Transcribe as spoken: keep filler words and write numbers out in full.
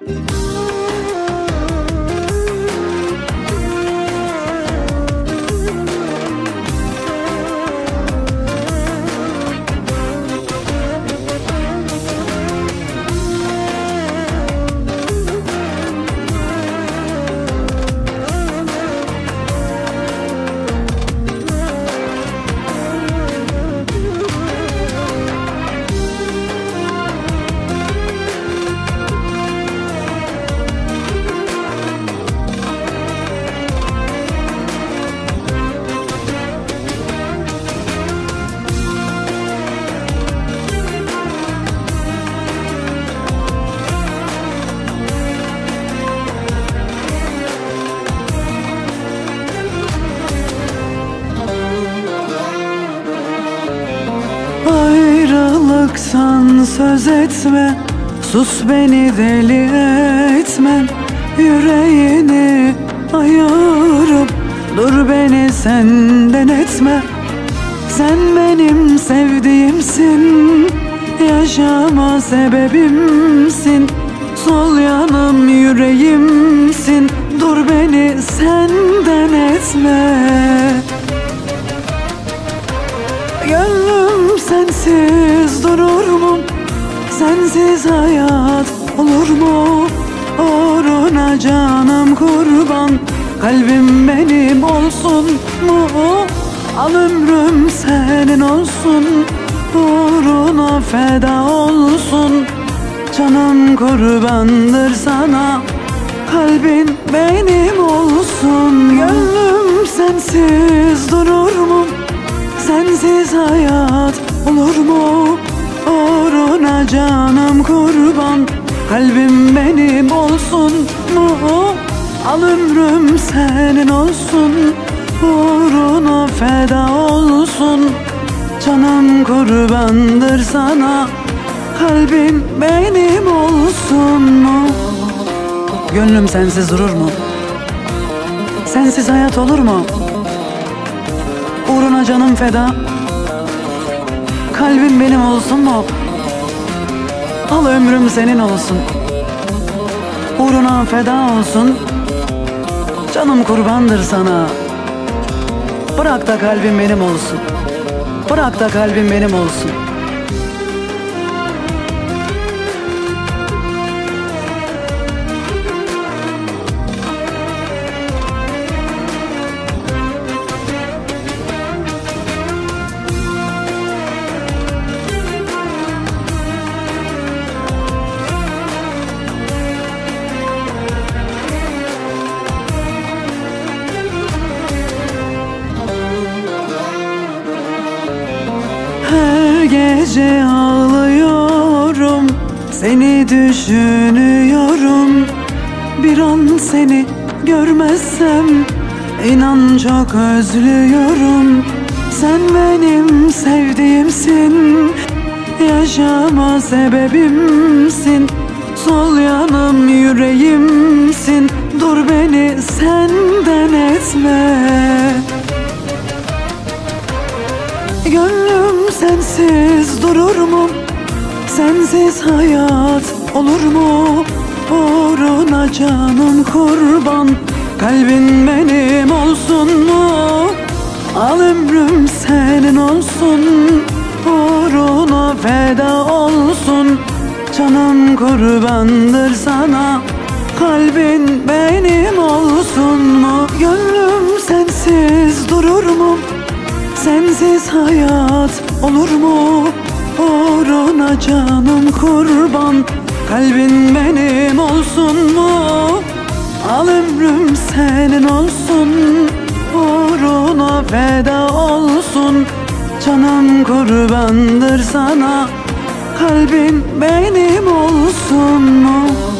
Ayrılıktan söz etme, sus beni deli etme. Yüreğini ayırıp dur beni senden etme. Sen benim sevdiğimsin, yaşama sebebimsin. Sol yanım yüreğimsin, dur beni senden etme. Gönlüm sensiz durur mu? Sensiz hayat olur mu? Uğruna canım kurban, kalbim benim olsun mu? Al ömrüm senin olsun, uğruna feda olsun. Canım kurbandır sana, kalbin benim olsun. Gönlüm sensiz durur mu? Sensiz hayat olur mu? Uğruna canım kurban, kalbim benim olsun mu? Al ömrüm senin olsun, uğruna feda olsun. Canım kurbandır sana, kalbin benim olsun mu? Gönlüm sensiz durur mu? Sensiz hayat olur mu? Uğruna canım feda, kalbim benim olsun mu? Al ömrüm senin olsun, uğruna feda olsun. Canım kurbandır sana, bırak da kalbim benim olsun. Bırak da kalbim benim olsun. Her gece ağlıyorum, seni düşünüyorum. Bir an seni görmezsem inan çok özlüyorum. Sen benim sevdiğimsin, yaşama sebebimsin. Sol yanım yüreğimsin, dur beni senden etme. Gönlüm sensiz durur mu? Sensiz hayat olur mu? Uğruna canım kurban, kalbin benim olsun mu? Al ömrüm senin olsun, uğruna feda olsun. Canım kurbandır sana, kalbin benim olsun mu? Gönlüm sensiz durur mu? Sensiz hayat olur mu? Uğruna canım kurban, kalbin benim olsun mu? Al ömrüm senin olsun, uğruna feda olsun. Canım kurbandır sana, kalbin benim olsun mu?